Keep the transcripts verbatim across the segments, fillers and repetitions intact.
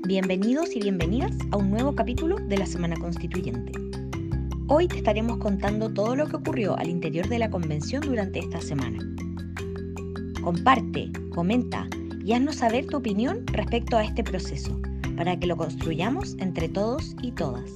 Bienvenidos y bienvenidas a un nuevo capítulo de la Semana Constituyente. Hoy te estaremos contando todo lo que ocurrió al interior de la Convención durante esta semana. Comparte, comenta y haznos saber tu opinión respecto a este proceso, para que lo construyamos entre todos y todas.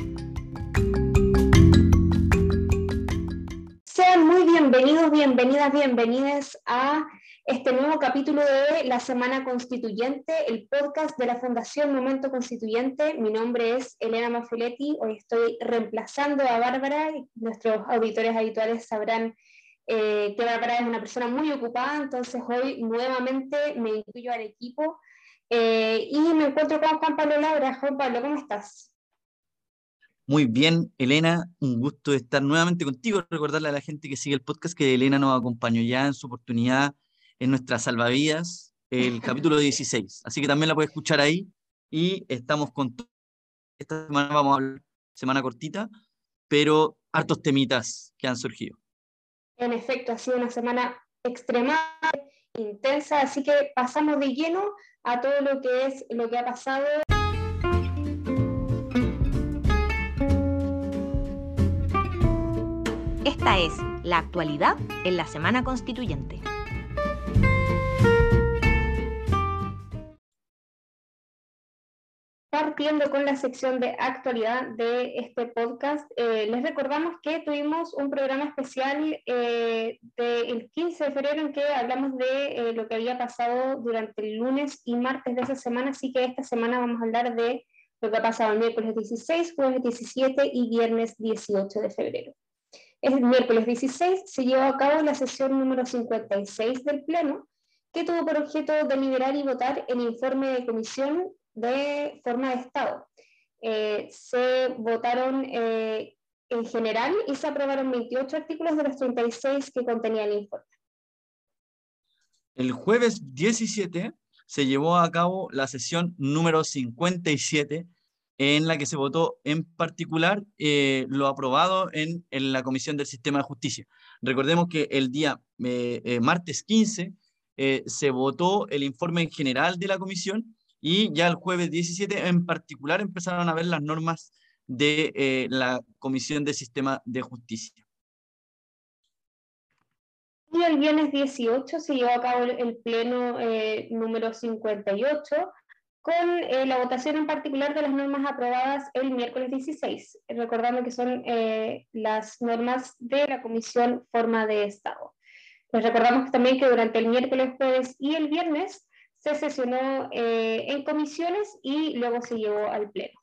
Sean muy bienvenidos, bienvenidas, bienvenidas a este nuevo capítulo de la Semana Constituyente, el podcast de la Fundación Momento Constituyente. Mi nombre es Elena Mafeletti, hoy estoy reemplazando a Bárbara. Nuestros auditores habituales sabrán eh, que Bárbara es una persona muy ocupada, entonces hoy nuevamente me incluyo al equipo eh, y me encuentro con Juan Pablo Laura. Juan Pablo, ¿cómo estás? Muy bien, Elena, un gusto estar nuevamente contigo. Recordarle a la gente que sigue el podcast que Elena nos acompañó ya en su oportunidad en nuestra Salvavidas, el capítulo dieciséis. Así que también la puedes escuchar ahí. Y estamos con todo. Esta semana vamos a hablar, semana cortita, pero hartos temitas que han surgido. En efecto, ha sido una semana extremadamente intensa, así que pasamos de lleno a todo lo que es lo que ha pasado. Esta es la actualidad en la Semana Constituyente. Partiendo con la sección de actualidad de este podcast, eh, les recordamos que tuvimos un programa especial eh, del quince de febrero en que hablamos de eh, lo que había pasado durante el lunes y martes de esa semana, así que esta semana vamos a hablar de lo que ha pasado el miércoles dieciséis, jueves diecisiete y viernes dieciocho de febrero. El miércoles dieciséis se llevó a cabo la sesión número cincuenta y seis del Pleno, que tuvo por objeto deliberar y votar el informe de comisión de forma de Estado. Eh, se votaron eh, en general y se aprobaron veintiocho artículos de los treinta y seis que contenía el informe. El jueves diecisiete se llevó a cabo la sesión número cincuenta y siete, en la que se votó en particular eh, lo aprobado en, en la Comisión del Sistema de Justicia. Recordemos que el día eh, eh, martes quince eh, se votó el informe en general de la comisión y ya el jueves diecisiete en particular empezaron a ver las normas de eh, la Comisión del Sistema de Justicia. Y el viernes dieciocho se llevó a cabo el pleno eh, número cincuenta y ocho, con eh, la votación en particular de las normas aprobadas el miércoles dieciséis, recordando que son eh, las normas de la Comisión Forma de Estado. Les recordamos también que durante el miércoles, jueves y el viernes se sesionó eh, en comisiones y luego se llevó al pleno.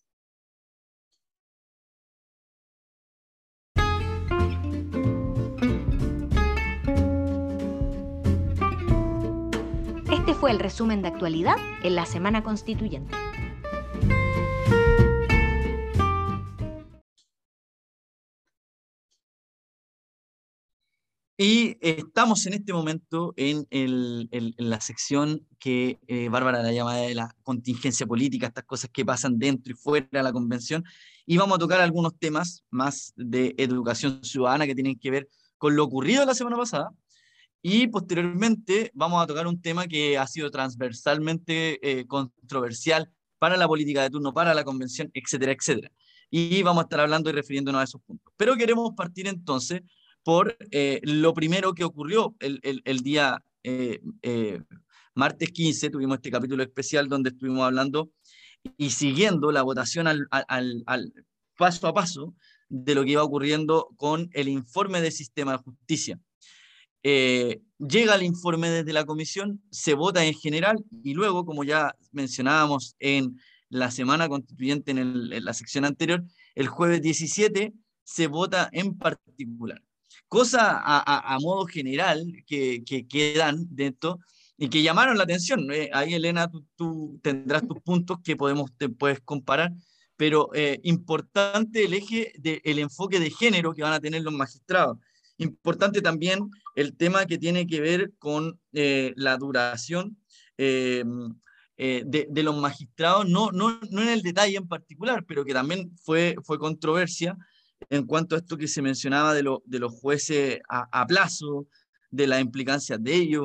Este fue el resumen de actualidad en la Semana Constituyente. Y estamos en este momento en, el, en, en la sección que eh, Bárbara la llama de la contingencia política, estas cosas que pasan dentro y fuera de la convención, y vamos a tocar algunos temas más de educación ciudadana que tienen que ver con lo ocurrido la semana pasada, y posteriormente vamos a tocar un tema que ha sido transversalmente eh, controversial para la política de turno, para la convención, etcétera, etcétera. Y vamos a estar hablando y refiriéndonos a esos puntos. Pero queremos partir entonces por eh, lo primero que ocurrió el, el, el día eh, eh, martes quince. Tuvimos este capítulo especial donde estuvimos hablando y siguiendo la votación al, al, al paso a paso de lo que iba ocurriendo con el informe del sistema de justicia. Eh, llega el informe desde la comisión, se vota en general y luego, como ya mencionábamos en la semana constituyente en, el, en la sección anterior, el jueves diecisiete se vota en particular. Cosa a, a, a modo general que, que quedan de esto y que llamaron la atención. Eh, ahí, Elena, tú, tú tendrás tus puntos que podemos, te puedes comparar, pero eh, importante el eje del enfoque de género que van a tener los magistrados. Importante también el tema que tiene que ver con eh, la duración eh, eh, de, de los magistrados, no, no, no en el detalle en particular, pero que también fue, fue controversia en cuanto a esto que se mencionaba de, lo, de los jueces a, a plazo, de las implicancias de ellos,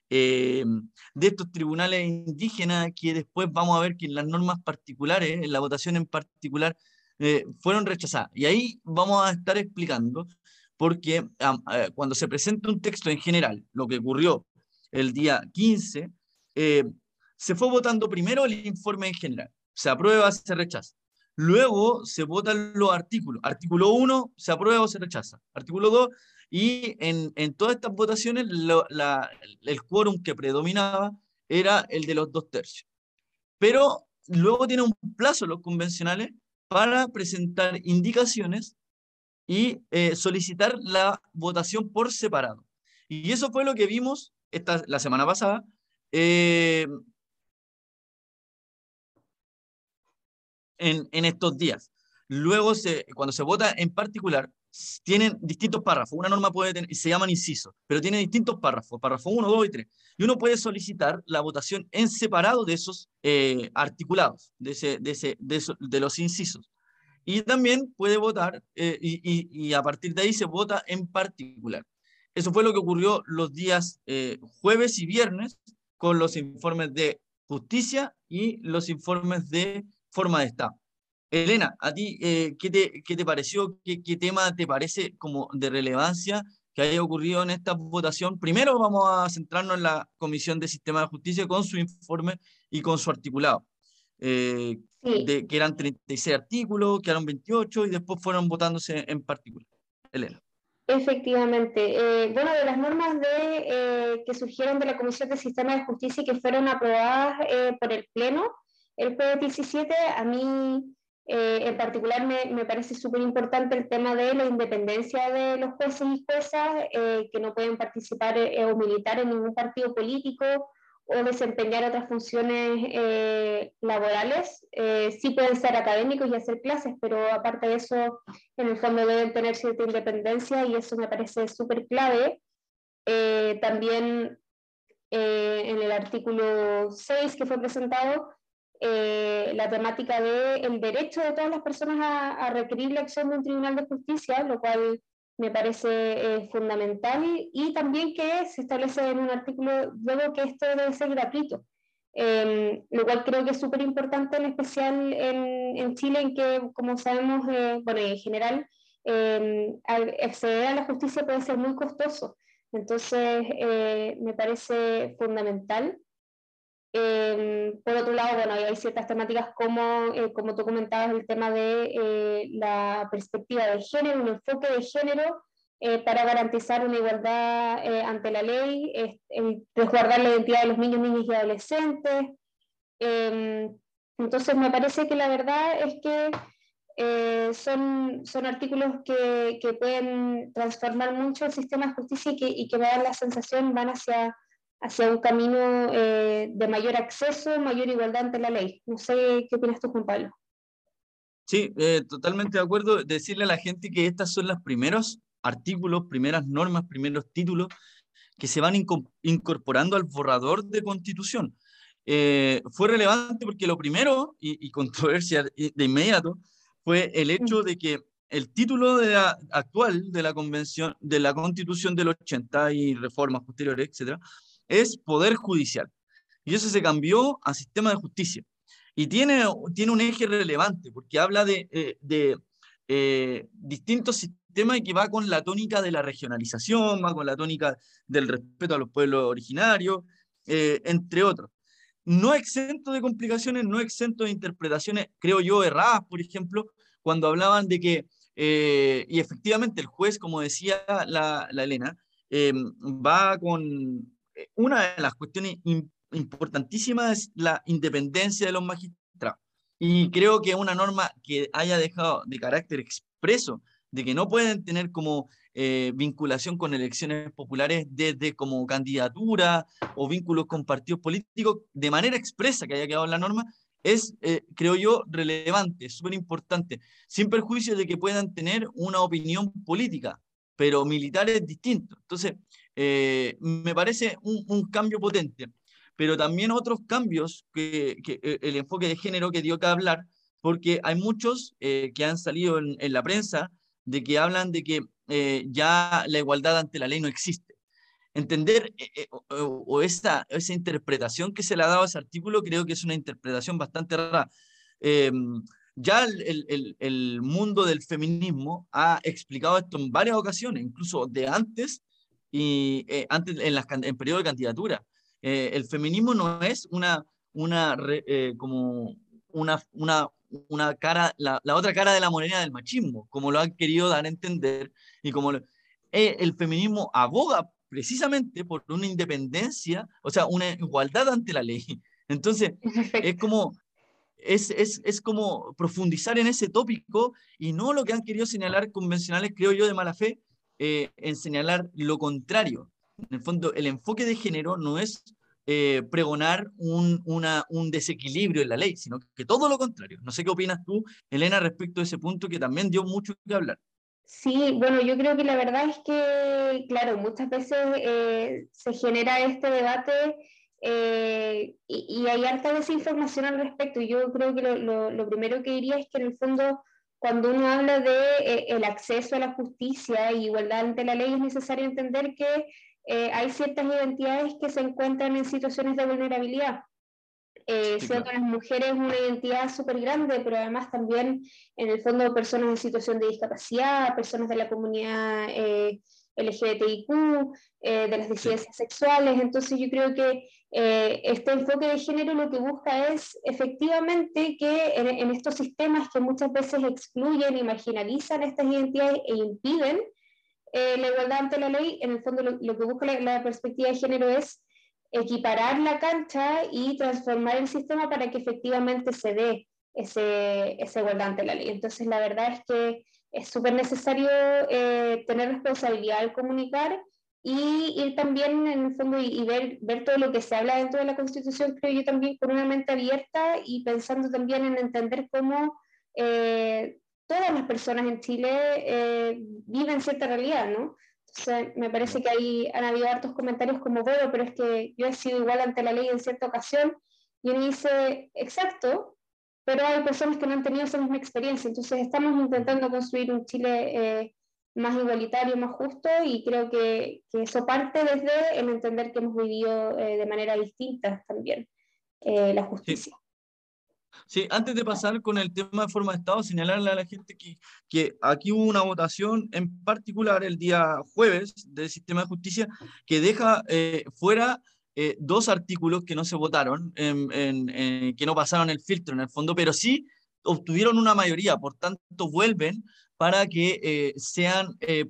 eh, de estos tribunales indígenas, que después vamos a ver que en las normas particulares, en la votación en particular, eh, fueron rechazadas. Y ahí vamos a estar explicando, porque um, eh, cuando se presenta un texto en general, lo que ocurrió el día quince, eh, se fue votando primero el informe en general, se aprueba, se rechaza. Luego se votan los artículos. Artículo uno, se aprueba o se rechaza. Artículo dos, y en, en todas estas votaciones lo, la, el quórum que predominaba era el de los dos tercios. Pero luego tiene un plazo los convencionales para presentar indicaciones y eh, solicitar la votación por separado. Y eso fue lo que vimos esta, la semana pasada. Eh, En, en, estos días. Luego, se, cuando se vota en particular, tienen distintos párrafos. Una norma puede tener, se llaman incisos, pero tiene distintos párrafos, párrafo uno, dos y tres. Y uno puede solicitar la votación en separado de esos eh, articulados, de, ese, de, ese, de, eso, de los incisos. Y también puede votar, eh, y, y, y a partir de ahí se vota en particular. Eso fue lo que ocurrió los días eh, jueves y viernes con los informes de justicia y los informes de forma de Estado. Elena, ¿a ti eh, ¿qué, te, qué te pareció? ¿Qué, ¿Qué tema te parece como de relevancia que haya ocurrido en esta votación? Primero vamos a centrarnos en la Comisión de Sistema de Justicia con su informe y con su articulado, eh, Sí. de, que eran treinta y seis artículos, quedaron veintiocho y después fueron votándose en particular. Elena. Efectivamente. Eh, bueno, de las normas de, eh, que surgieron de la Comisión de Sistema de Justicia y que fueron aprobadas eh, por el Pleno el jueves diecisiete, a mí eh, en particular me, me parece súper importante el tema de la independencia de los jueces y juezas, eh, que no pueden participar eh, o militar en ningún partido político o desempeñar otras funciones eh, laborales. Eh, sí pueden ser académicos y hacer clases, pero aparte de eso, en el fondo deben tener cierta independencia y eso me parece súper clave. Eh, también eh, en el artículo seis que fue presentado, eh, la temática del de derecho de todas las personas a, a requerir la acción de un tribunal de justicia, lo cual me parece eh, fundamental, y también que se establece en un artículo luego que esto debe ser gratuito, eh, lo cual creo que es súper importante, en especial en, en Chile, en que, como sabemos, eh, bueno, en general, eh, acceder a la justicia puede ser muy costoso. Entonces, eh, me parece fundamental. Eh, por otro lado, bueno, hay ciertas temáticas como, eh, como tú comentabas, el tema de eh, la perspectiva de género, un enfoque de género eh, para garantizar una igualdad eh, ante la ley, eh, el resguardar la identidad de los niños, niñas y adolescentes. Eh, entonces, me parece que la verdad es que eh, son, son artículos que, que pueden transformar mucho el sistema de justicia y que, y que me dan la sensación van hacia hacia un camino eh, de mayor acceso, mayor igualdad ante la ley. No sé qué opinas tú, Juan Pablo. Sí, eh, totalmente de acuerdo. Decirle a la gente que estas son los primeros artículos, primeras normas, primeros títulos que se van incorporando al borrador de Constitución. Eh, fue relevante porque lo primero, y, y controversia de inmediato, fue el hecho de que el título de la, actual de la Convención, de la Constitución del ochenta y reformas posteriores, etcétera, es Poder Judicial. Y eso se cambió a Sistema de Justicia. Y tiene, tiene un eje relevante, porque habla de, eh, de eh, distintos sistemas y que va con la tónica de la regionalización, va con la tónica del respeto a los pueblos originarios, eh, entre otros. No exento de complicaciones, no exento de interpretaciones, creo yo, erradas, por ejemplo, cuando hablaban de que, eh, y efectivamente el juez, como decía la, la Elena, eh, va con una de las cuestiones importantísimas es la independencia de los magistrados. Y creo que una norma que haya dejado de carácter expreso de que no pueden tener como eh, vinculación con elecciones populares desde como candidatura o vínculos con partidos políticos, de manera expresa que haya quedado en la norma, es, eh, creo yo, relevante, súper importante, sin perjuicio de que puedan tener una opinión política, pero militar es distinto. Entonces, eh, me parece un, un cambio potente, pero también otros cambios, que, que el enfoque de género que dio que hablar, porque hay muchos eh, que han salido en, en la prensa de que hablan de que eh, ya la igualdad ante la ley no existe. entender eh, eh, o, o esa, esa interpretación que se le ha dado a ese artículo, creo que es una interpretación bastante rara. Eh, ya el, el, el mundo del feminismo ha explicado esto en varias ocasiones, incluso de antes, y eh, antes en, las, en periodo de candidatura. Eh, el feminismo no es una, una eh, como una, una, una cara, la, la, otra cara de la moneda del machismo, como lo han querido dar a entender, y como lo, eh, el feminismo aboga precisamente por una independencia, o sea, una igualdad ante la ley. Entonces, es Perfecto. como, es, es, es como profundizar en ese tópico y no lo que han querido señalar convencionales, creo yo, de mala fe, eh, en señalar lo contrario. En el fondo, el enfoque de género no es eh, pregonar un, una, un desequilibrio en la ley, sino que todo lo contrario. No sé qué opinas tú, Elena, respecto a ese punto que también dio mucho que hablar. Sí, bueno, yo creo que la verdad es que, claro, muchas veces eh, se genera este debate eh, y, y hay harta desinformación al respecto. Yo creo que lo, lo, lo primero que diría es que en el fondo, cuando uno habla de eh, el acceso a la justicia y igualdad ante la ley, es necesario entender que eh, hay ciertas identidades que se encuentran en situaciones de vulnerabilidad. Eh, Sí, siendo claro. las mujeres una identidad súper grande, pero además también en el fondo personas en situación de discapacidad, personas de la comunidad eh, L G B T I Q, eh, de las Sí. disidencias sexuales. Entonces yo creo que eh, este enfoque de género lo que busca es efectivamente que en, en estos sistemas que muchas veces excluyen y marginalizan estas identidades e impiden eh, la igualdad ante la ley, en el fondo lo, lo que busca la, la perspectiva de género es equiparar la cancha y transformar el sistema para que efectivamente se dé ese, esa igualdad ante la ley. Entonces, la verdad es que es súper necesario eh, tener responsabilidad al comunicar y ir también en el fondo y, y ver, ver todo lo que se habla dentro de la Constitución, creo yo también con una mente abierta y pensando también en entender cómo eh, todas las personas en Chile eh, viven cierta realidad, ¿no? Entonces, me parece que ahí han habido hartos comentarios como, bueno, pero es que yo he sido igual ante la ley en cierta ocasión, y uno dice, exacto, pero hay personas que no han tenido esa misma experiencia, entonces estamos intentando construir un Chile eh, más igualitario, más justo, y creo que, que eso parte desde el entender que hemos vivido eh, de manera distinta también eh, la Sí. justicia. Sí, antes de pasar con el tema de forma de Estado, señalarle a la gente que, que aquí hubo una votación en particular el día jueves del sistema de justicia que deja eh, fuera eh, dos artículos que no se votaron, en, en, en, que no pasaron el filtro en el fondo, pero sí obtuvieron una mayoría, por tanto vuelven para que eh, sean eh,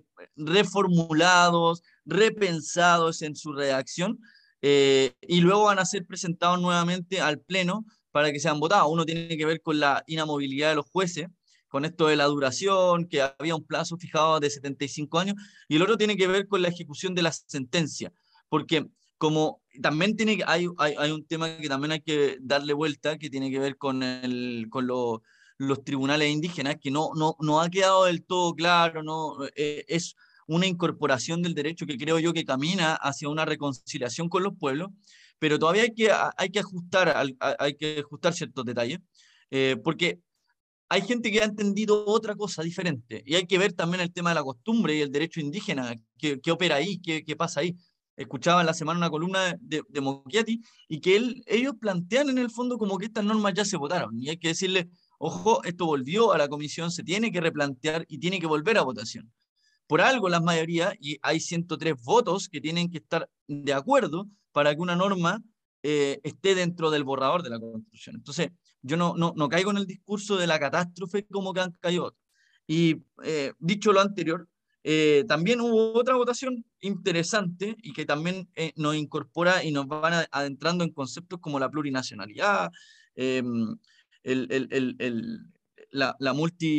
reformulados, repensados en su redacción eh, y luego van a ser presentados nuevamente al Pleno para que sean votados. Uno tiene que ver con la inamovilidad de los jueces, con esto de la duración, que había un plazo fijado de setenta y cinco años, y el otro tiene que ver con la ejecución de la sentencia, porque como también tiene que, hay, hay, hay un tema que también hay que darle vuelta, que tiene que ver con, el, con lo, los tribunales indígenas, que no, no, no ha quedado del todo claro, no, eh, es una incorporación del derecho que creo yo que camina hacia una reconciliación con los pueblos, pero todavía hay que, hay que, ajustar, hay que ajustar ciertos detalles, eh, porque hay gente que ha entendido otra cosa diferente, y hay que ver también el tema de la costumbre y el derecho indígena, qué, qué opera ahí, qué, qué pasa ahí. Escuchaba en la semana una columna de, de Mochiati, y que él, ellos plantean en el fondo como que estas normas ya se votaron, y hay que decirle, ojo, esto volvió a la comisión, se tiene que replantear y tiene que volver a votación. Por algo las mayorías, y hay ciento tres votos que tienen que estar de acuerdo para que una norma eh, esté dentro del borrador de la Constitución. Entonces, yo no, no, no caigo en el discurso de la catástrofe como que han caído otros. Y eh, dicho lo anterior, eh, también hubo otra votación interesante y que también eh, nos incorpora y nos van a, adentrando en conceptos como la plurinacionalidad, eh, el, el, el, el, la, la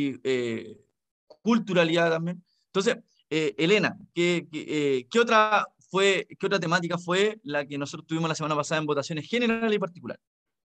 multiculturalidad eh, también. Entonces, eh, Elena, ¿qué, qué, eh, ¿qué, otra fue, ¿qué otra temática fue la que nosotros tuvimos la semana pasada en votaciones generales y particulares?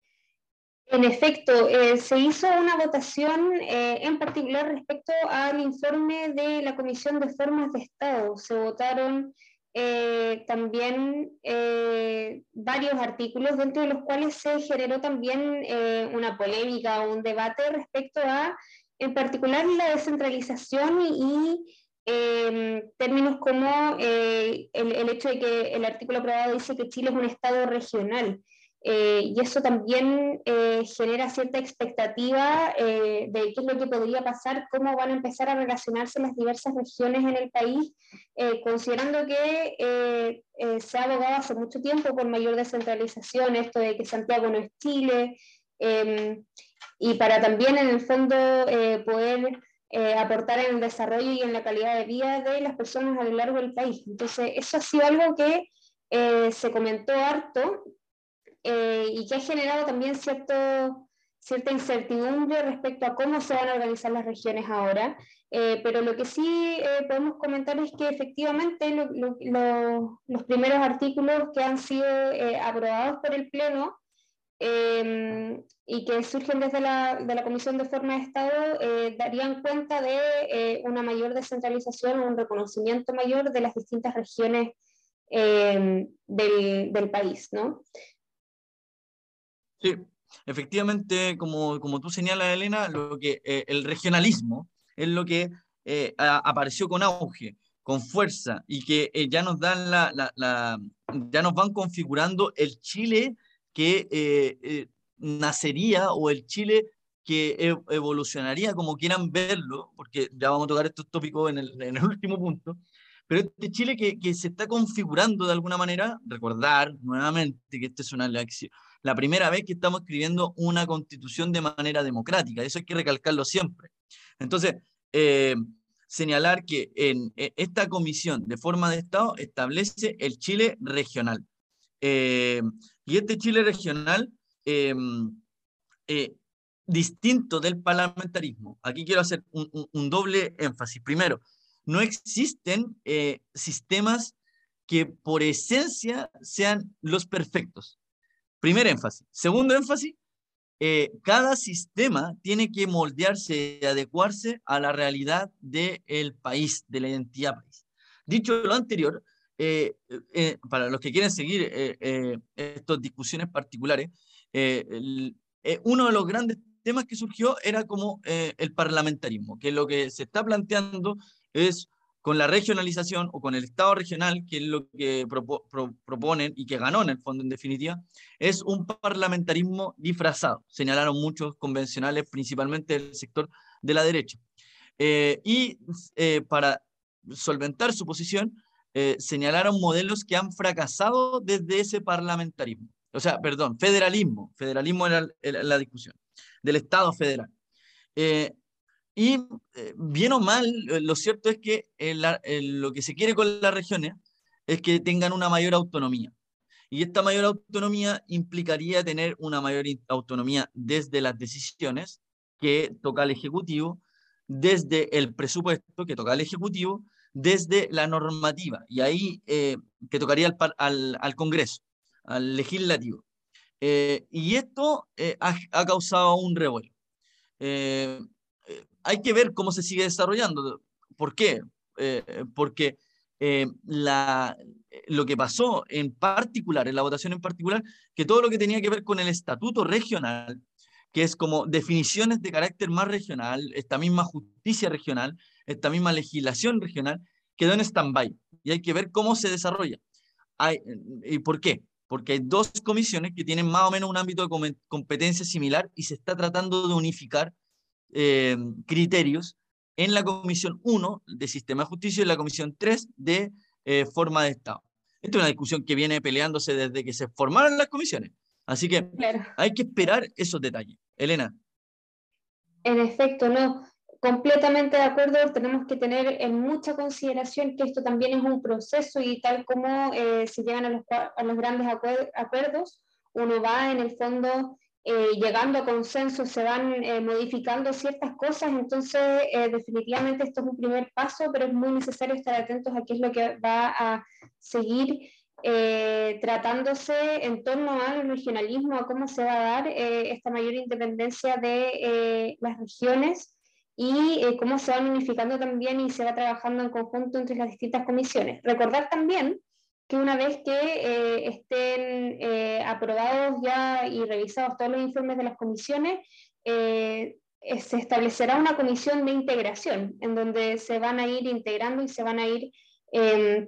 En efecto, eh, se hizo una votación eh, en particular respecto al informe de la Comisión de Formas de Estado. Se votaron eh, también eh, varios artículos, dentro de los cuales se generó también eh, una polémica o un debate respecto a, en particular, la descentralización y eh, términos como eh, el, el hecho de que el artículo aprobado dice que Chile es un estado regional. Eh, y eso también eh, genera cierta expectativa eh, de qué es lo que podría pasar, cómo van a empezar a relacionarse las diversas regiones en el país, eh, considerando que eh, eh, se ha abogado hace mucho tiempo por mayor descentralización, esto de que Santiago no es Chile, eh, y para también en el fondo eh, poder eh, aportar en el desarrollo y en la calidad de vida de las personas a lo largo del país. Entonces, eso ha sido algo que eh, se comentó harto eh, y que ha generado también cierto, cierta incertidumbre respecto a cómo se van a organizar las regiones ahora. Eh, pero lo que sí eh, podemos comentar es que efectivamente lo, lo, lo, los primeros artículos que han sido eh, aprobados por el Pleno eh, y que surgen desde la, de la Comisión de Forma de Estado eh, darían cuenta de eh, una mayor descentralización, un reconocimiento mayor de las distintas regiones eh, del, del país, ¿no? Sí, efectivamente, como, como tú señalas, Elena, lo que, eh, el regionalismo es lo que eh, a, apareció con auge, con fuerza, y que eh, ya nos dan la, la, la, ya nos van configurando el Chile que eh, eh, nacería o el Chile que e evolucionaría, como quieran verlo, porque ya vamos a tocar estos tópicos en el, en el último punto, pero este Chile que, que se está configurando de alguna manera, recordar nuevamente que esta es una lección, la primera vez que estamos escribiendo una constitución de manera democrática. Eso hay que recalcarlo siempre. Entonces, eh, señalar que en, en esta comisión de forma de Estado establece el Chile regional. Eh, y este Chile regional, eh, eh, distinto del parlamentarismo, aquí quiero hacer un, un, un doble énfasis. Primero, no existen eh, sistemas que por esencia sean los perfectos. Primer énfasis. Segundo énfasis, eh, cada sistema tiene que moldearse y adecuarse a la realidad del país, de la identidad país. Dicho lo anterior, eh, eh, para los que quieren seguir eh, eh, estas discusiones particulares, eh, el, eh, uno de los grandes temas que surgió era como eh, el parlamentarismo, que lo que se está planteando es con la regionalización o con el Estado regional, que es lo que propo, pro, proponen y que ganó en el fondo en definitiva, es un parlamentarismo disfrazado, señalaron muchos convencionales, principalmente del sector de la derecha. Eh, y eh, para solventar su posición, eh, señalaron modelos que han fracasado desde ese parlamentarismo. O sea, perdón, federalismo. Federalismo era la discusión del Estado federal. Eh, y eh, bien o mal, lo cierto es que el, el, lo que se quiere con las regiones es que tengan una mayor autonomía. Y esta mayor autonomía implicaría tener una mayor autonomía desde las decisiones que toca al Ejecutivo, desde el presupuesto que toca al Ejecutivo, desde la normativa, y ahí eh, que tocaría al, al, al Congreso, al Legislativo. Eh, y esto eh, ha, ha, causado un revuelo. Eh, eh, hay que ver cómo se sigue desarrollando. ¿Por qué? Eh, porque eh, la, lo que pasó en particular, en la votación en particular, que todo lo que tenía que ver con el estatuto regional, que es como definiciones de carácter más regional, esta misma justicia regional, esta misma legislación regional, quedó en stand-by. Y hay que ver cómo se desarrolla. Hay, ¿Y por qué? Porque hay dos comisiones que tienen más o menos un ámbito de competencia similar y se está tratando de unificar eh, criterios en la Comisión uno de Sistema de Justicia y en la Comisión tres de eh, Forma de Estado. Esta es una discusión que viene peleándose desde que se formaron las comisiones. Así que claro. Hay que esperar esos detalles. Elena. En efecto, no. Completamente de acuerdo, tenemos que tener en mucha consideración que esto también es un proceso y tal como eh, se llegan a los, a los grandes acuerdos, uno va en el fondo eh, llegando a consenso, se van eh, modificando ciertas cosas, entonces eh, definitivamente esto es un primer paso, pero es muy necesario estar atentos a qué es lo que va a seguir eh, tratándose en torno al regionalismo, a cómo se va a dar eh, esta mayor independencia de eh, las regiones y eh, cómo se van unificando también y se va trabajando en conjunto entre las distintas comisiones. Recordar también que una vez que eh, estén eh, aprobados ya y revisados todos los informes de las comisiones, eh, eh, se establecerá una comisión de integración, en donde se van a ir integrando y se van a ir, eh,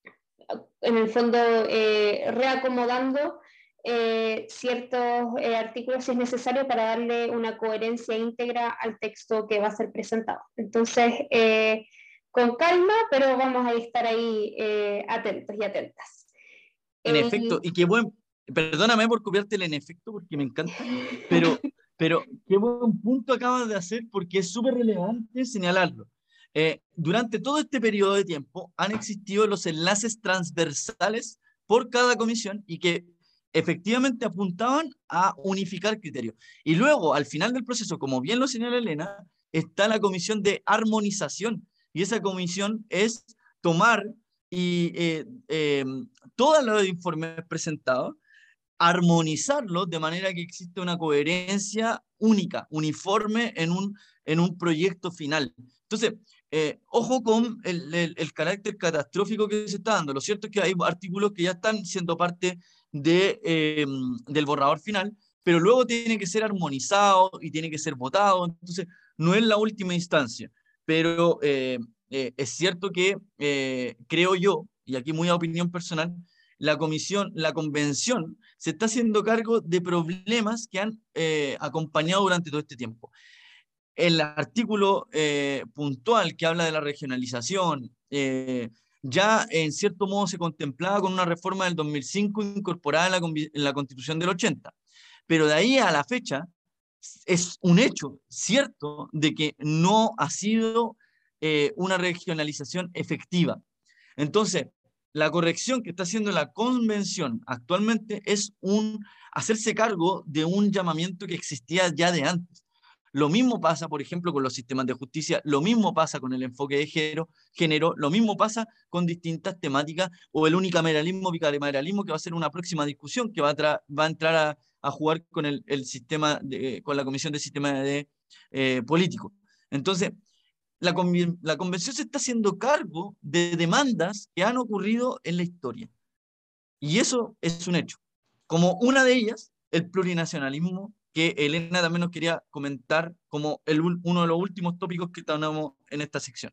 en el fondo, eh, reacomodando eh, ciertos eh, artículos si es necesario para darle una coherencia íntegra al texto que va a ser presentado. Entonces, eh, con calma, pero vamos a estar ahí eh, atentos y atentas. En Eh, efecto, y qué buen, perdóname por copiarte el en efecto, porque me encanta, pero, pero qué buen punto acabas de hacer, porque es súper relevante señalarlo. Eh, durante todo este periodo de tiempo han existido los enlaces transversales por cada comisión y que efectivamente apuntaban a unificar criterios. Y luego, al final del proceso, como bien lo señala Elena, está la comisión de armonización, y esa comisión es tomar y eh, eh, todos los informes presentados, armonizarlos de manera que existe una coherencia única, uniforme en un, en un proyecto final. Entonces, eh, ojo con el, el, el carácter catastrófico que se está dando. Lo cierto es que hay artículos que ya están siendo parte de, eh, del borrador final, pero luego tiene que ser armonizado y tiene que ser votado. Entonces, no es la última instancia, pero eh, eh, es cierto que eh, creo yo, y aquí muy a opinión personal, la comisión, la convención se está haciendo cargo de problemas que han eh, acompañado durante todo este tiempo. El artículo eh, puntual que habla de la regionalización, eh, ya en cierto modo se contemplaba con una reforma del dos mil cinco incorporada en la, en la Constitución del ochenta, pero de ahí a la fecha es un hecho cierto de que no ha sido eh, una regionalización efectiva. Entonces, la corrección que está haciendo la convención actualmente es un hacerse cargo de un llamamiento que existía ya de antes. Lo mismo pasa, por ejemplo, con los sistemas de justicia, lo mismo pasa con el enfoque de género, género lo mismo pasa con distintas temáticas, o el unicameralismo, bicameralismo, que va a ser una próxima discusión que va a, va a entrar a, a, jugar con el, el sistema, de, con la Comisión de Sistema de, eh, Político. Entonces, la, la convención se está haciendo cargo de demandas que han ocurrido en la historia. Y eso es un hecho. Como una de ellas, el plurinacionalismo, que Elena también nos quería comentar como el, uno de los últimos tópicos que tenemos en esta sección.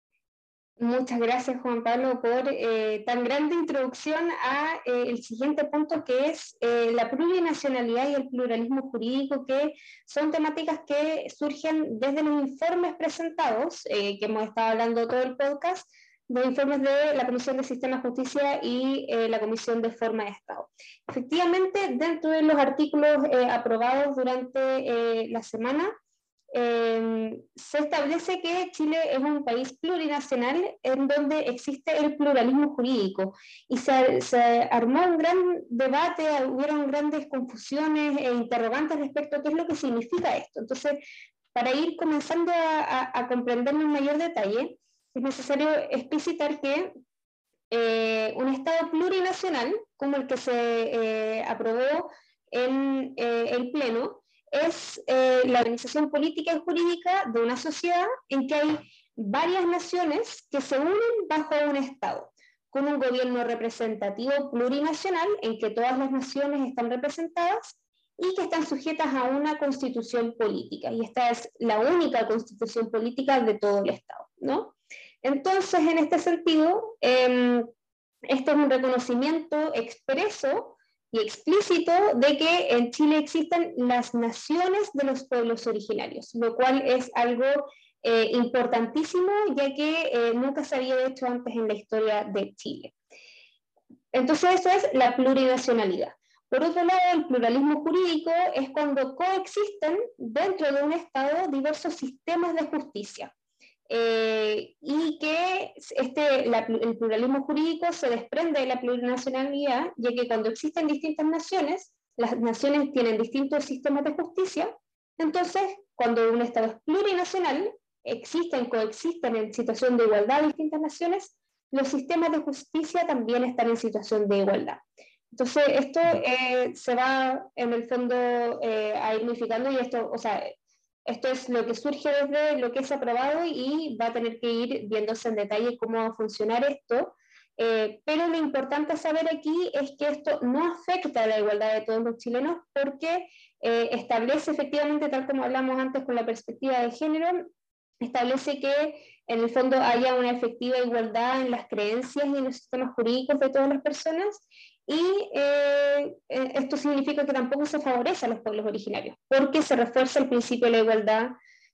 Muchas gracias, Juan Pablo, por eh, tan grande introducción a eh, el siguiente punto, que es eh, la plurinacionalidad y el pluralismo jurídico, que son temáticas que surgen desde los informes presentados, eh, que hemos estado hablando todo el podcast, los informes de la Comisión de Sistema de Justicia y eh, la Comisión de Forma de Estado. Efectivamente, dentro de los artículos eh, aprobados durante eh, la semana, Eh, se establece que Chile es un país plurinacional en donde existe el pluralismo jurídico, y se, se armó un gran debate, hubieron grandes confusiones e interrogantes respecto a qué es lo que significa esto. Entonces, para ir comenzando a, a, a comprenderlo en mayor detalle, es necesario explicitar que eh, un Estado plurinacional, como el que se eh, aprobó en eh, el Pleno, es eh, la organización política y jurídica de una sociedad en que hay varias naciones que se unen bajo un Estado, con un gobierno representativo plurinacional en que todas las naciones están representadas y que están sujetas a una constitución política. Y esta es la única constitución política de todo el Estado, ¿no? Entonces, en este sentido, eh, este es un reconocimiento expreso y explícito de que en Chile existen las naciones de los pueblos originarios, lo cual es algo eh, importantísimo, ya que eh, nunca se había hecho antes en la historia de Chile. Entonces eso es la plurinacionalidad. Por otro lado, el pluralismo jurídico es cuando coexisten dentro de un Estado diversos sistemas de justicia. Eh, y que este, la, el pluralismo jurídico se desprende de la plurinacionalidad, ya que cuando existen distintas naciones, las naciones tienen distintos sistemas de justicia. Entonces, cuando un Estado es plurinacional, existen, coexisten en situación de igualdad distintas naciones, los sistemas de justicia también están en situación de igualdad. Entonces, esto eh, se va en el fondo eh, a ir modificando, y esto, o sea, esto es lo que surge desde lo que es aprobado, y va a tener que ir viéndose en detalle cómo va a funcionar esto Eh, pero lo importante saber aquí es que esto no afecta a la igualdad de todos los chilenos porque eh, establece efectivamente, tal como hablamos antes con la perspectiva de género, establece que en el fondo haya una efectiva igualdad en las creencias y en los sistemas jurídicos de todas las personas, y eh, esto significa que tampoco se favorece a los pueblos originarios, porque se refuerza el principio de la igualdad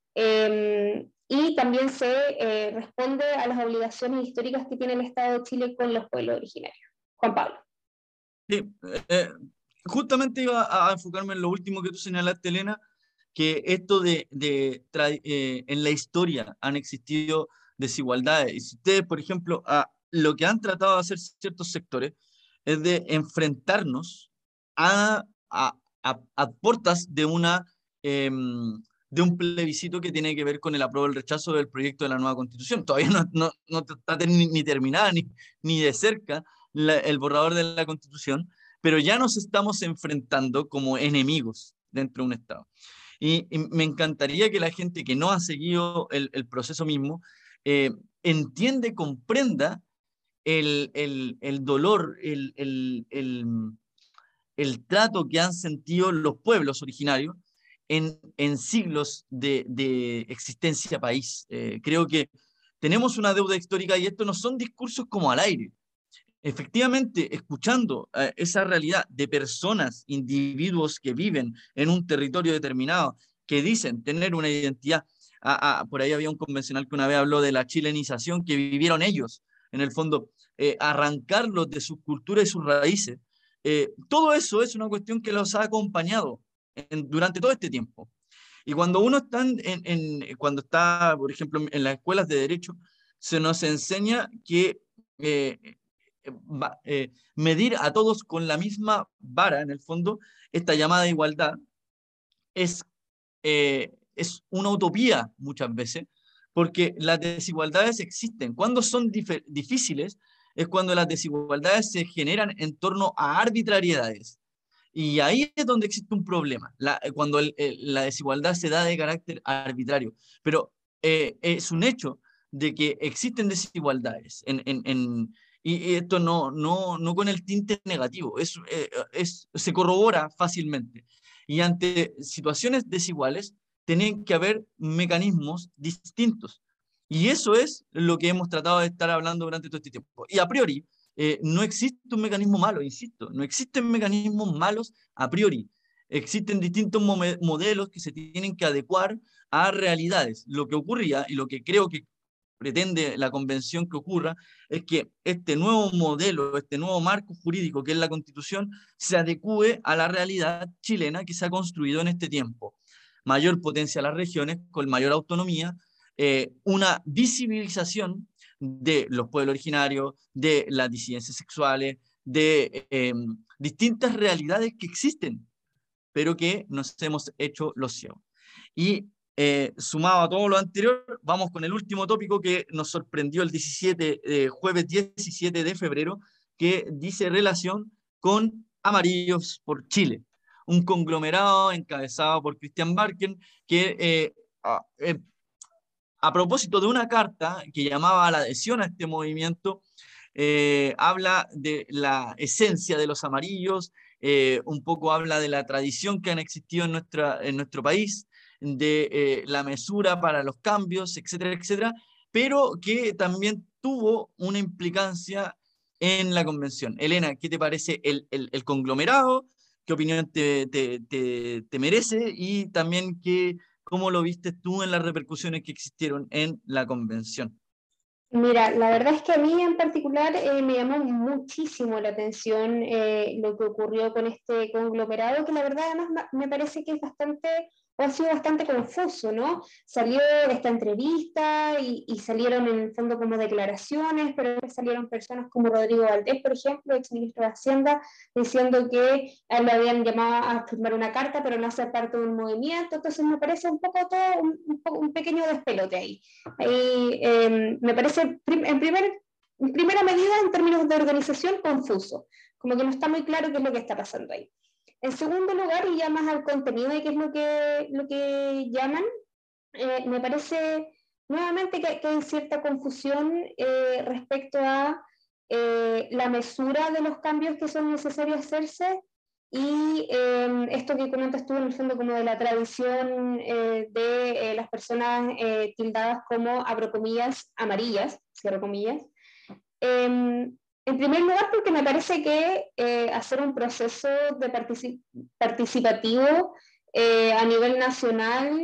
eh, y también se eh, responde a las obligaciones históricas que tiene el Estado de Chile con los pueblos originarios. Juan Pablo. Sí, eh, justamente iba a enfocarme en lo último que tú señalaste, Elena, que esto de, de eh, en la historia han existido desigualdades. Y si ustedes, por ejemplo, a, lo que han tratado de hacer ciertos sectores es de enfrentarnos a, a, a, a puertas de, una, eh, de un plebiscito que tiene que ver con el apruebo o el rechazo del proyecto de la nueva Constitución. Todavía no, no, no está ni, ni terminada ni, ni de cerca la, el borrador de la Constitución, pero ya nos estamos enfrentando como enemigos dentro de un Estado. Y, y me encantaría que la gente que no ha seguido el, el proceso mismo eh, entiende, comprenda el, el, el dolor, el, el, el, el trato que han sentido los pueblos originarios en, en siglos de, de existencia país. Eh, creo que tenemos una deuda histórica y esto no son discursos como al aire. Efectivamente, escuchando eh, esa realidad de personas, individuos que viven en un territorio determinado, que dicen tener una identidad. Ah, ah, por ahí había un convencional que una vez habló de la chilenización que vivieron ellos, en el fondo, eh, arrancarlos de su cultura y sus raíces. Eh, todo eso es una cuestión que los ha acompañado en, durante todo este tiempo. Y cuando uno está, en, en, cuando está, por ejemplo, en las escuelas de derecho, se nos enseña que eh, va, eh, medir a todos con la misma vara, en el fondo, esta llamada igualdad, es, eh, es una utopía muchas veces, porque las desigualdades existen. Cuando son dif- difíciles es cuando las desigualdades se generan en torno a arbitrariedades. Y ahí es donde existe un problema, la, cuando el, el, la desigualdad se da de carácter arbitrario. Pero eh, es un hecho de que existen desigualdades en, en, en, y esto no, no, no con el tinte negativo, es, eh, es, se corrobora fácilmente. Y ante situaciones desiguales, tienen que haber mecanismos distintos. Y eso es lo que hemos tratado de estar hablando durante todo este tiempo. Y a priori, eh, no existe un mecanismo malo, insisto, no existen mecanismos malos a priori. Existen distintos mo modelos que se tienen que adecuar a realidades. Lo que ocurría y lo que creo que pretende la convención que ocurra es que este nuevo modelo, este nuevo marco jurídico que es la Constitución, se adecue a la realidad chilena que se ha construido en este tiempo. Mayor potencia a las regiones, con mayor autonomía, eh, una visibilización de los pueblos originarios, de las disidencias sexuales, de eh, distintas realidades que existen, pero que nos hemos hecho los ciegos. Y eh, sumado a todo lo anterior, vamos con el último tópico que nos sorprendió el diecisiete, eh, jueves diecisiete de febrero, que dice relación con Amarillos por Chile, un conglomerado encabezado por Christian Barken, que eh, a, eh, a propósito de una carta que llamaba a la adhesión a este movimiento, eh, habla de la esencia de los amarillos, eh, un poco habla de la tradición que han existido en, nuestra, en nuestro país, de eh, la mesura para los cambios, etcétera, etcétera, pero que también tuvo una implicancia en la convención. Elena, ¿qué te parece el, el, el conglomerado? ¿Qué opinión te, te, te, te merece? Y también qué, cómo lo viste tú en las repercusiones que existieron en la convención. Mira, la verdad es que a mí en particular eh, me llamó muchísimo la atención eh, lo que ocurrió con este conglomerado, que la verdad además me parece que es bastante, o ha sido bastante confuso, ¿no? Salió esta entrevista y, y salieron en el fondo como declaraciones, pero salieron personas como Rodrigo Valdés, por ejemplo, exministro de Hacienda, diciendo que a él lo habían llamado a firmar una carta, pero no ser parte de un movimiento, entonces me parece un poco todo, un, un, un pequeño despelote ahí. ahí eh, me parece en, primer, en primera medida, en términos de organización, confuso, como que no está muy claro qué es lo que está pasando ahí. En segundo lugar, y ya más al contenido de qué es lo que, lo que llaman, eh, me parece nuevamente que, que hay cierta confusión eh, respecto a eh, la mesura de los cambios que son necesarios hacerse, y eh, esto que comentas tú en el fondo como de la tradición eh, de eh, las personas eh, tildadas como, abro comillas, amarillas, cierro comillas. Eh, en primer lugar, porque me parece que eh, hacer un proceso de particip participativo eh, a nivel nacional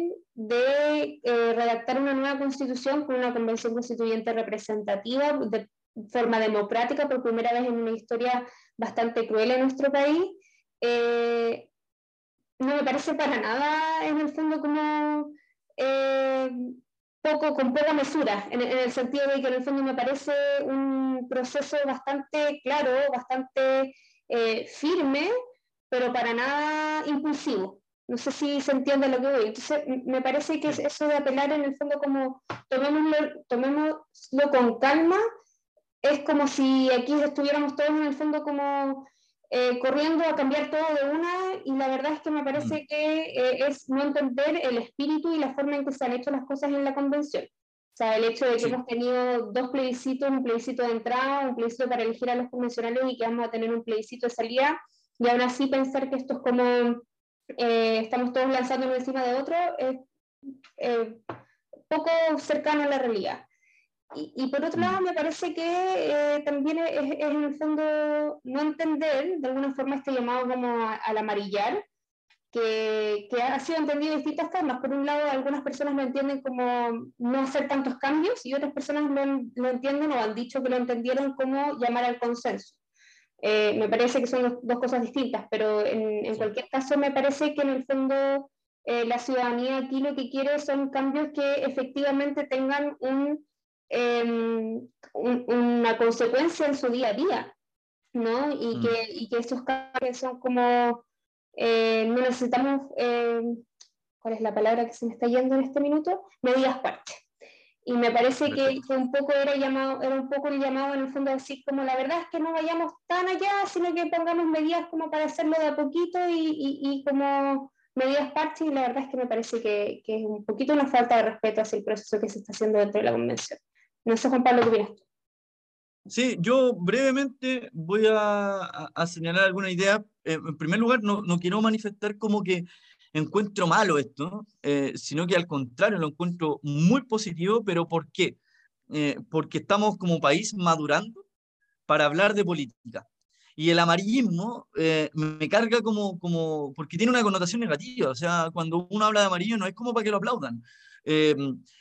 de eh, redactar una nueva constitución con una convención constituyente representativa de forma democrática por primera vez en una historia bastante cruel en nuestro país, eh, no me parece para nada en el fondo como eh, poco, con poca mesura, en, en el sentido de que en el fondo me parece un proceso bastante claro, bastante eh, firme, pero para nada impulsivo. No sé si se entiende lo que voy. Entonces, me parece que es eso de apelar en el fondo como tomémoslo, tomémoslo con calma, es como si aquí estuviéramos todos en el fondo como eh, corriendo a cambiar todo de una, y la verdad es que me parece que eh, es no entender el espíritu y la forma en que se han hecho las cosas en la convención. O sea, el hecho de que sí. hemos tenido dos plebiscitos, un plebiscito de entrada, un plebiscito para elegir a los convencionales, y que vamos a tener un plebiscito de salida, y aún así pensar que esto es como eh, estamos todos lanzándonos encima de otro, es eh, poco cercano a la realidad. Y, y por otro lado, me parece que eh, también es, es en el fondo no entender de alguna forma este llamado como a, al amarillar, que, que ha sido entendido de distintas formas. Por un lado, algunas personas lo entienden como no hacer tantos cambios, y otras personas lo, lo entienden o han dicho que lo entendieron como llamar al consenso. Eh, me parece que son dos, dos cosas distintas, pero en, en cualquier caso me parece que en el fondo eh, la ciudadanía aquí lo que quiere son cambios que efectivamente tengan un Eh, un, una consecuencia en su día a día, ¿no? Y, mm. que, y que estos cambios son como, eh, no necesitamos, eh, ¿cuál es la palabra que se me está yendo en este minuto? Medidas parches. Y me parece que, que un poco era, llamado, era un poco el llamado en el fondo a decir como la verdad es que no vayamos tan allá, sino que pongamos medidas como para hacerlo de a poquito y, y, y como medidas parches, y la verdad es que me parece que, que es un poquito una falta de respeto hacia el proceso que se está haciendo dentro de la convención. No sé, Juan Pablo, ¿qué opinas tú? Sí, yo brevemente voy a, a, a señalar alguna idea. Eh, en primer lugar, no, no quiero manifestar como que encuentro malo esto, eh, sino que al contrario, lo encuentro muy positivo. ¿Pero por qué? Eh, porque estamos como país madurando para hablar de política. Y el amarillismo eh, me carga como, como, porque tiene una connotación negativa. O sea, cuando uno habla de amarillo no es como para que lo aplaudan. Eh,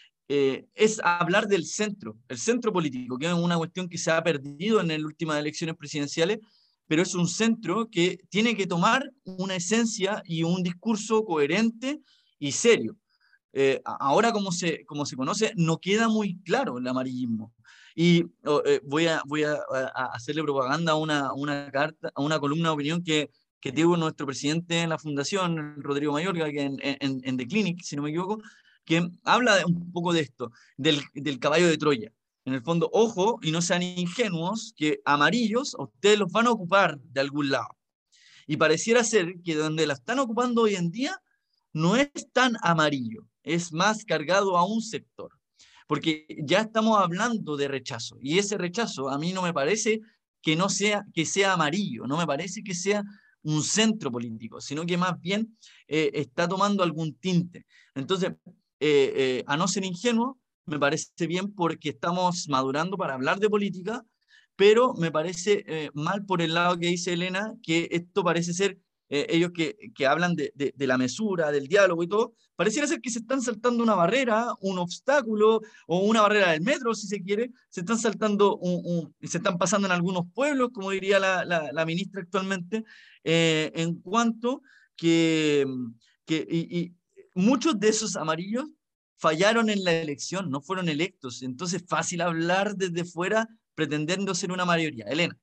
eh, es hablar del centro, el centro político, que es una cuestión que se ha perdido en las últimas elecciones presidenciales, pero es un centro que tiene que tomar una esencia y un discurso coherente y serio. Eh, ahora, como se, como se conoce, no queda muy claro el amarillismo. Y oh, eh, voy, a, voy a, a hacerle propaganda a una, una, carta, a una columna de opinión que, que tuvo nuestro presidente en la fundación, Rodrigo Mayorga, que en, en, en The Clinic, si no me equivoco, que habla de, un poco de esto, del, del caballo de Troya. En el fondo, ojo, y no sean ingenuos, que amarillos ustedes los van a ocupar de algún lado. Y pareciera ser que donde la están ocupando hoy en día no es tan amarillo, es más cargado a un sector. Porque ya estamos hablando de rechazo, y ese rechazo a mí no me parece que no sea, que sea amarillo, no me parece que sea un centro político, sino que más bien eh, está tomando algún tinte. Entonces, eh, eh, a no ser ingenuo, me parece bien porque estamos madurando para hablar de política, pero me parece eh, mal por el lado que dice Elena, que esto parece ser, eh, ellos que, que hablan de, de, de la mesura, del diálogo y todo, pareciera ser que se están saltando una barrera, un obstáculo, o una barrera del metro, si se quiere, se están saltando, un, un, se están pasando en algunos pueblos, como diría la, la, la ministra actualmente, eh, en cuanto que, que y, y muchos de esos amarillos fallaron en la elección, no fueron electos, entonces fácil hablar desde fuera pretendiendo ser una mayoría. Elena.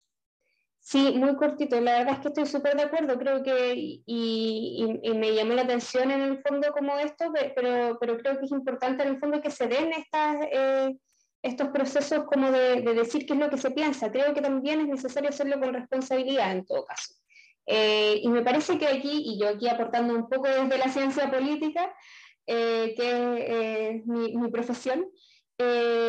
Sí, muy cortito. La verdad es que estoy súper de acuerdo. Creo que, y, y, y me llamó la atención en el fondo como esto, pero, pero creo que es importante en el fondo que se den estas, eh, estos procesos como de, de decir qué es lo que se piensa. Creo que también es necesario hacerlo con responsabilidad en todo caso. Eh, y me parece que aquí, y yo aquí aportando un poco desde la ciencia política, eh, que es eh, mi, mi profesión, eh,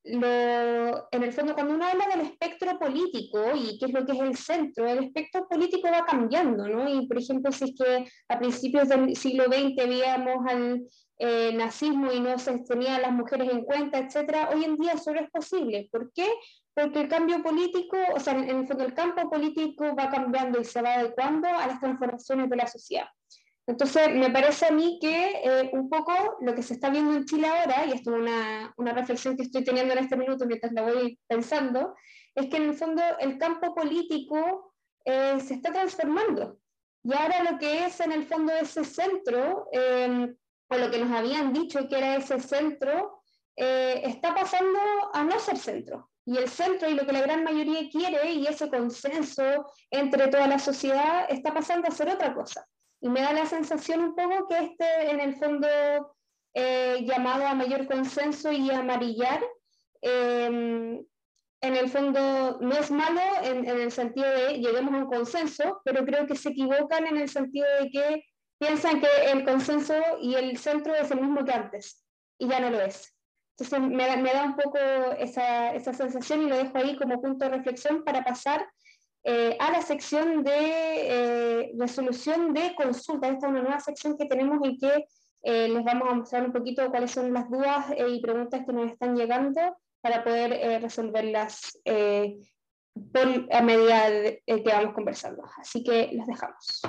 lo, en el fondo, cuando uno habla del espectro político y qué es lo que es el centro, el espectro político va cambiando, ¿no? Y, por ejemplo, si es que a principios del siglo veinte veíamos al eh, nazismo y no se tenía a las mujeres en cuenta, etcétera, hoy en día eso no es posible. ¿Por qué? Porque el cambio político, o sea, en el fondo el campo político va cambiando y se va adecuando a las transformaciones de la sociedad. Entonces, me parece a mí que eh, un poco lo que se está viendo en Chile ahora, y esto es una, una reflexión que estoy teniendo en este minuto mientras la voy pensando, es que en el fondo el campo político eh, se está transformando. Y ahora lo que es en el fondo ese centro, eh, o lo que nos habían dicho que era ese centro, eh, está pasando a no ser centro. Y el centro y lo que la gran mayoría quiere, y ese consenso entre toda la sociedad, está pasando a ser otra cosa. Y me da la sensación un poco que este, en el fondo, eh, llamado a mayor consenso y amarillar, eh, en el fondo no es malo en, en el sentido de lleguemos a un consenso, pero creo que se equivocan en el sentido de que piensan que el consenso y el centro es el mismo que antes, y ya no lo es. Entonces me da, me da un poco esa, esa sensación y lo dejo ahí como punto de reflexión para pasar Eh, a la sección de eh, resolución de consulta. Esta es una nueva sección que tenemos en que eh, les vamos a mostrar un poquito cuáles son las dudas eh, y preguntas que nos están llegando para poder eh, resolverlas eh, por, a medida de, eh, que vamos conversando. Así que las dejamos.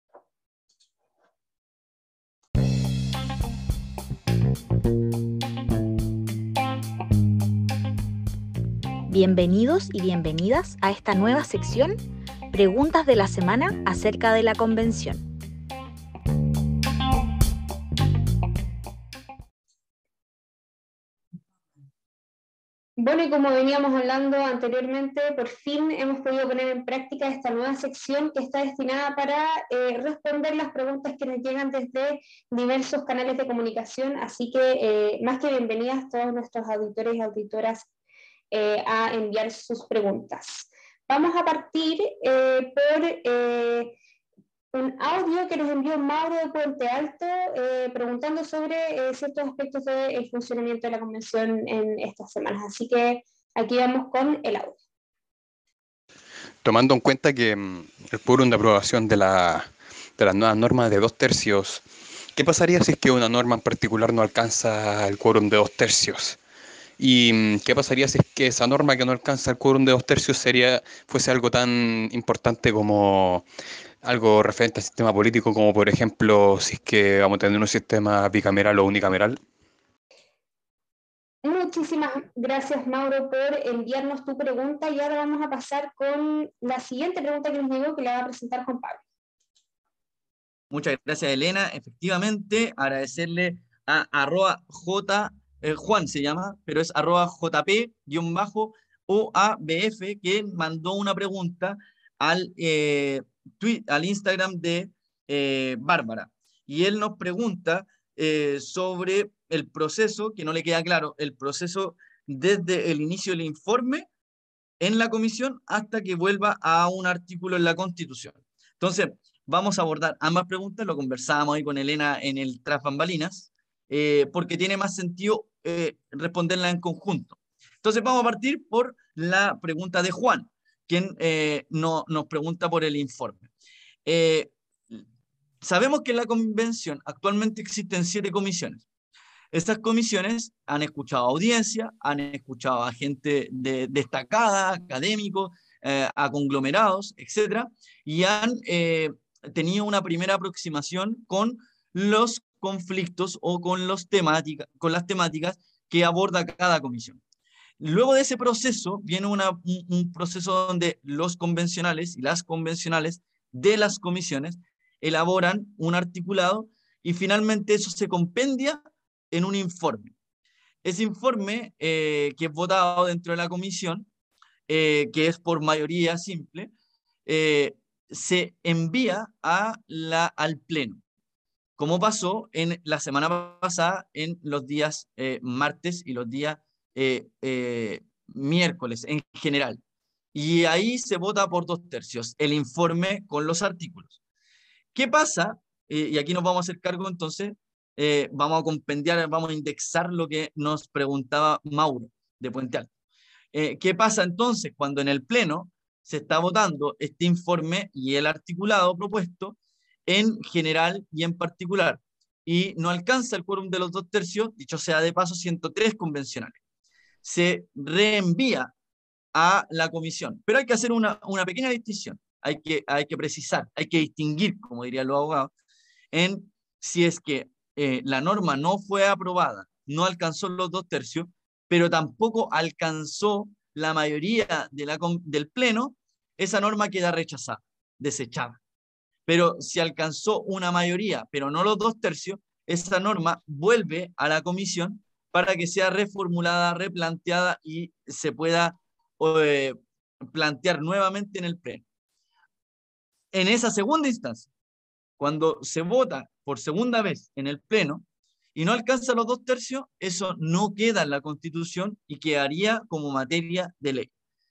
Bienvenidos y bienvenidas a esta nueva sección, Preguntas de la Semana acerca de la Convención. Bueno, y como veníamos hablando anteriormente, por fin hemos podido poner en práctica esta nueva sección que está destinada para eh, responder las preguntas que nos llegan desde diversos canales de comunicación. Así que, eh, más que bienvenidas todos nuestros auditores y auditoras Eh, a enviar sus preguntas. Vamos a partir eh, por eh, un audio que nos envió Mauro de Puente Alto eh, preguntando sobre eh, ciertos aspectos del funcionamiento de la convención en estas semanas. Así que aquí vamos con el audio. Tomando en cuenta que mm, el quórum de aprobación de, la, de las nuevas normas de dos tercios, ¿qué pasaría si es que una norma en particular no alcanza el quórum de dos tercios? ¿Y qué pasaría si es que esa norma que no alcanza el quórum de dos tercios sería, fuese algo tan importante como algo referente al sistema político, como por ejemplo si es que vamos a tener un sistema bicameral o unicameral? Muchísimas gracias, Mauro, por enviarnos tu pregunta, y ahora vamos a pasar con la siguiente pregunta que nos llegó, que la va a presentar Juan Pablo. Muchas gracias, Elena. Efectivamente, agradecerle a arroba J, eh, Juan se llama, pero es arroba jp-o a b f, que mandó una pregunta al, eh, tweet, al Instagram de eh, Bárbara. Y él nos pregunta eh, sobre el proceso, que no le queda claro, el proceso desde el inicio del informe en la comisión hasta que vuelva a un artículo en la Constitución. Entonces, vamos a abordar ambas preguntas, lo conversábamos ahí con Elena en el Tras Bambalinas, eh, porque tiene más sentido eh, responderla en conjunto. Entonces, vamos a partir por la pregunta de Juan, quien eh, no, nos pregunta por el informe. Eh, sabemos que en la convención actualmente existen siete comisiones. Estas comisiones han escuchado audiencia, han escuchado a gente de, destacada, académicos, eh, a conglomerados, etcétera, y han eh, tenido una primera aproximación con los conflictos o con, los temática, con las temáticas que aborda cada comisión. Luego de ese proceso viene una, un, un proceso donde los convencionales y las convencionales de las comisiones elaboran un articulado y finalmente eso se compendia en un informe. Ese informe eh, que es votado dentro de la comisión, eh, que es por mayoría simple, eh, se envía a la, al pleno, como pasó en la semana pasada en los días eh, martes y los días eh, eh, miércoles en general. Y ahí se vota por dos tercios el informe con los artículos. ¿Qué pasa? Eh, y aquí nos vamos a hacer cargo entonces. Eh, vamos a compendiar, vamos a indexar lo que nos preguntaba Mauro. de Puente Alto. Eh, ¿Qué pasa entonces cuando en el Pleno se está votando este informe y el articulado propuesto en general y en particular, y no alcanza el quórum de los dos tercios, dicho sea de paso, ciento tres convencionales? Se reenvía a la comisión, pero hay que hacer una, una pequeña distinción, hay que, hay que precisar, hay que distinguir, como dirían los abogados, en si es que eh, la norma no fue aprobada, no alcanzó los dos tercios, pero tampoco alcanzó la mayoría de la, del Pleno, esa norma queda rechazada, desechada. Pero si alcanzó una mayoría, pero no los dos tercios, esa norma vuelve a la comisión para que sea reformulada, replanteada y se pueda eh, plantear nuevamente en el Pleno. En esa segunda instancia, cuando se vota por segunda vez en el Pleno y no alcanza los dos tercios, eso no queda en la Constitución y quedaría como materia de ley.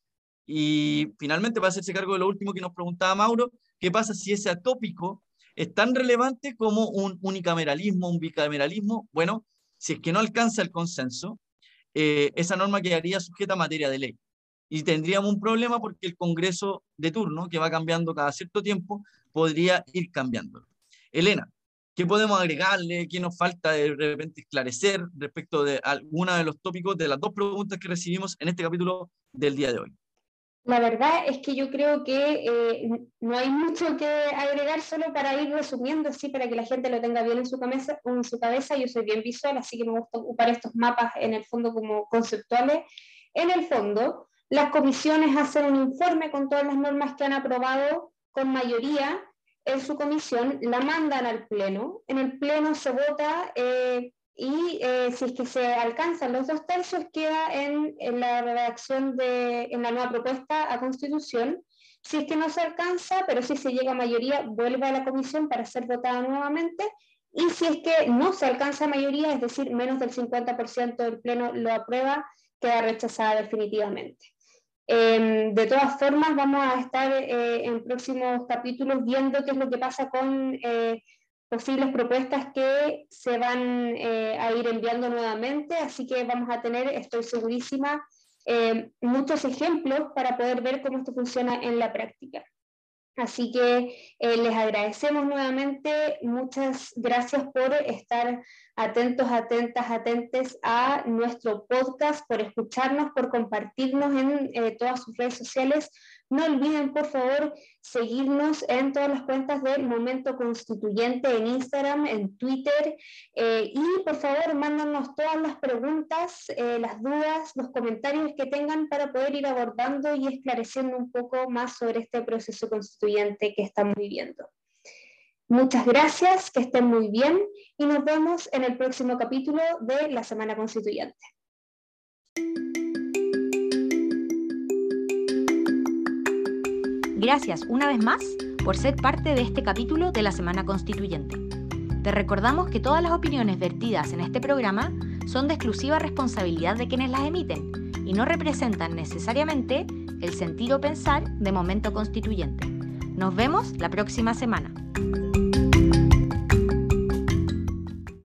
Y finalmente, para hacerse cargo de lo último que nos preguntaba Mauro, ¿qué pasa si ese tópico es tan relevante como un unicameralismo, un bicameralismo? Bueno, si es que no alcanza el consenso, eh, esa norma quedaría sujeta a materia de ley. Y tendríamos un problema porque el Congreso de turno, que va cambiando cada cierto tiempo, podría ir cambiando. Elena, ¿qué podemos agregarle? ¿Qué nos falta de repente esclarecer respecto de alguna de los tópicos de las dos preguntas que recibimos en este capítulo del día de hoy? La verdad es que yo creo que eh, no hay mucho que agregar, solo para ir resumiendo, así para que la gente lo tenga bien en su, cabeza, en su cabeza. Yo soy bien visual, así que me gusta ocupar estos mapas en el fondo como conceptuales. En el fondo, las comisiones hacen un informe con todas las normas que han aprobado con mayoría en su comisión, la mandan al Pleno. En el Pleno se vota eh, y eh, si es que se alcanzan los dos tercios, queda en, en la redacción de en la nueva propuesta a Constitución. Si es que no se alcanza, pero si se llega a mayoría, vuelve a la comisión para ser votada nuevamente. Y si es que no se alcanza mayoría, es decir, menos del cincuenta por ciento del Pleno lo aprueba, queda rechazada definitivamente. Eh, de todas formas, vamos a estar eh, en próximos capítulos viendo qué es lo que pasa con eh, posibles propuestas que se van eh, a ir enviando nuevamente, así que vamos a tener, estoy segurísima, eh, muchos ejemplos para poder ver cómo esto funciona en la práctica. Así que eh, les agradecemos nuevamente, muchas gracias por estar atentos, atentas, atentes a nuestro podcast, por escucharnos, por compartirnos en eh, todas sus redes sociales. No olviden, por favor, seguirnos en todas las cuentas del Momento Constituyente en Instagram, en Twitter, eh, y por favor, mándanos todas las preguntas, eh, las dudas, los comentarios que tengan para poder ir abordando y esclareciendo un poco más sobre este proceso constituyente que estamos viviendo. Muchas gracias, que estén muy bien y nos vemos en el próximo capítulo de la Semana Constituyente. Gracias una vez más por ser parte de este capítulo de la Semana Constituyente. Te recordamos que todas las opiniones vertidas en este programa son de exclusiva responsabilidad de quienes las emiten y no representan necesariamente el sentir o pensar de Momento Constituyente. Nos vemos la próxima semana.